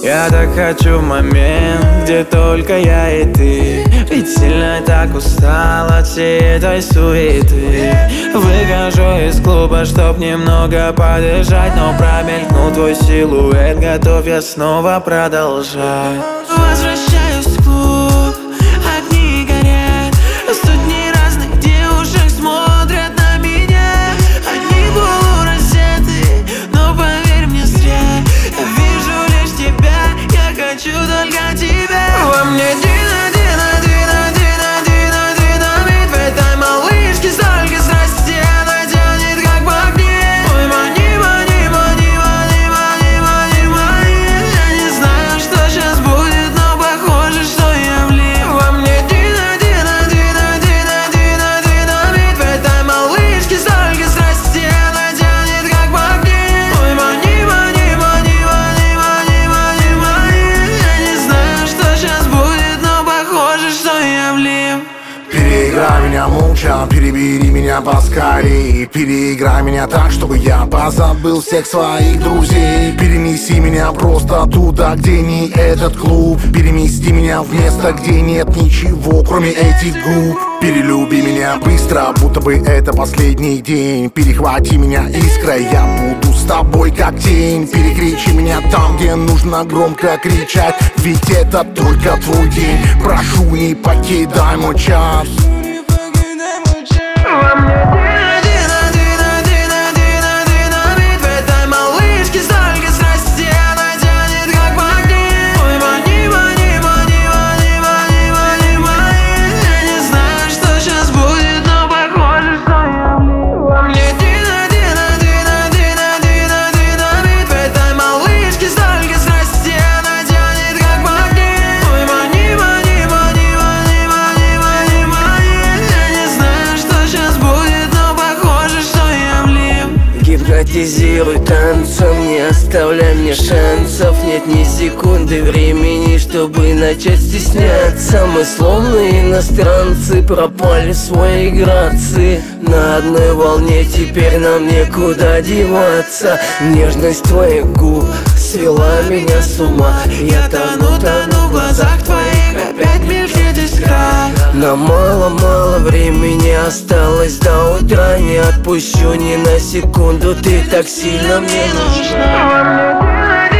Я так хочу в момент, где только я и ты. Ведь сильно так устал от всей этой суеты. Выхожу из клуба, чтоб немного подышать, но промелькнул твой силуэт, готов я снова продолжать. Возвращаюсь в клуб, огни горят, сотни разных девушек смотрят на меня. Они полураздеты, но поверь мне зря. Я вижу лишь тебя, я хочу только тебя. Во мне динамит в этой малышке, столько страсти она тянет как по огне. Ой, мани, мани, мани, мани, мани, мани, мани. Я не знаю, что сейчас будет, но похоже, что я влип. Во мне динамит в этой малышке, столько страсти она тянет как по огне. Ой, мани, мани, мани, мани, мани, мани, мани. Я не знаю, что сейчас будет, но похоже, что я влип. Переиграй меня молча, перебери меня поскорей. Переиграй меня так, чтобы я позабыл всех своих друзей. Перенеси меня просто туда, где не этот клуб. Перемести меня в место, где нет ничего, кроме этих губ. Перелюби меня быстро, будто бы это последний день. Перехвати меня искрой, я буду с тобой как тень. Перекричи меня там, где нужно громко кричать, ведь это только твой день. Прошу, не покидай мой час. Во мне динамит в этой малышке, столько страсти она тянет как по огне. Ой, мани, мани, мани, мани, мани, мани, мани. Я не знаю, что сейчас будет, но похоже, что я влип. Во мне динамит в этой малышке, столько страсти она тянет как по огне. Ой, мани, мани, мани, мани, мани, мани, мани. Я не знаю, что сейчас будет, но похоже, что я влип. Гипнотизируй танцем, не оставляй мне шансов. Нет ни секунды времени, чтобы начать стесняться. Мы словно иностранцы, пропали в своей грации. На одной волне теперь нам некуда деваться. Нежность твоих губ свела меня с ума. Я тону в глазах твоих, опять мелькает искра. Нам мало времени осталось до утра. Не отпущу ни на секунду, ты так сильно мне нужна.